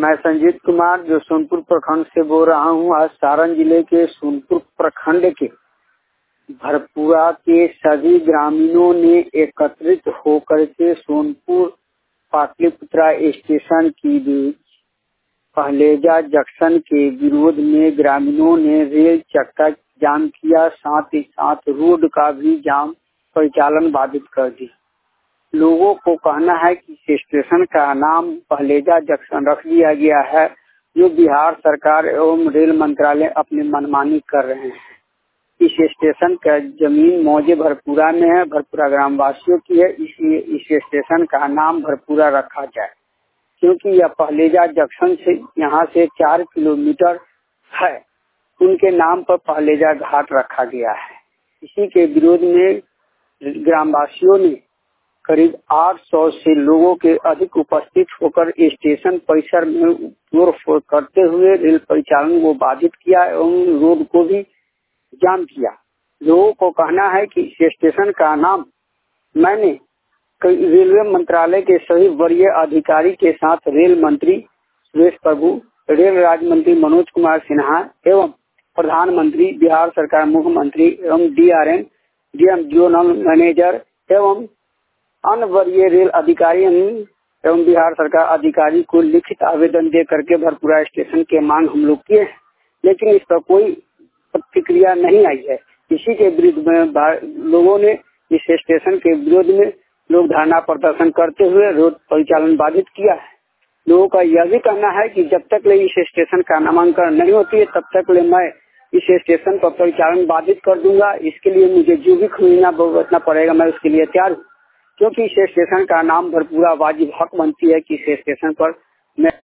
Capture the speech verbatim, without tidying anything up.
मैं संजीत कुमार जो सोनपुर प्रखंड से बोल रहा हूँ। आज सारण जिले के सोनपुर प्रखंड के भरपुरा के सभी ग्रामीणों ने एकत्रित होकर के सोनपुर पाटलिपुत्रा स्टेशन की बीच पहलेजा जंक्शन के विरोध में ग्रामीणों ने रेल चक्का जाम किया, साथ ही साथ रोड का भी जाम परिचालन बाधित कर दी। लोगों को कहना है कि इस स्टेशन का नाम पहलेजा जंक्शन रख दिया गया है, जो बिहार सरकार एवं रेल मंत्रालय अपनी मनमानी कर रहे हैं। इस स्टेशन का जमीन मौजे भरपुरा में है, भरपुरा ग्राम वासियों की है, इसलिए इस स्टेशन का नाम भरपुरा रखा जाए, क्योंकि यह पहलेजा जंक्शन से यहाँ से चार किलोमीटर है। उनके नाम पर पहलेजा घाट रखा गया है। इसी के विरोध में ग्रामवासियों ने करीब आठ सौ से लोगों के अधिक उपस्थित होकर स्टेशन परिसर में तोड़फोड़ करते हुए रेल परिचालन को बाधित किया एवं रोड को भी जाम किया। लोगों को कहना है कि इस स्टेशन का नाम मैंने रेलवे मंत्रालय के सभी वरीय अधिकारी के साथ रेल मंत्री सुरेश प्रभु, रेल राज्य मंत्री मनोज कुमार सिन्हा एवं प्रधानमंत्री, बिहार सरकार मुख्यमंत्री एवं डीआरएम, डीएम जोनल मैनेजर एवं अन्य वरीय रेल अधिकारी एवं बिहार सरकार अधिकारी को लिखित आवेदन दे करके भरपुरा स्टेशन के मांग हम लोग किए, लेकिन इस पर कोई प्रतिक्रिया नहीं आई है। इसी के विरुद्ध में लोगों ने इस स्टेशन के विरोध में लोग धरना प्रदर्शन करते हुए रोड परिचालन बाधित किया है। लोगों का यह भी कहना है कि जब तक ले इस स्टेशन का नामांकन नहीं होती है तब तक ले मैं इस स्टेशन पर परिचालन बाधित कर दूंगा। इसके लिए मुझे जो भी खुलना भुगतना पड़ेगा मैं उसके लिए तैयार हूँ, क्योंकि इस स्टेशन का नाम भरपुरा वाजिब हक बनती है कि इस स्टेशन पर मैं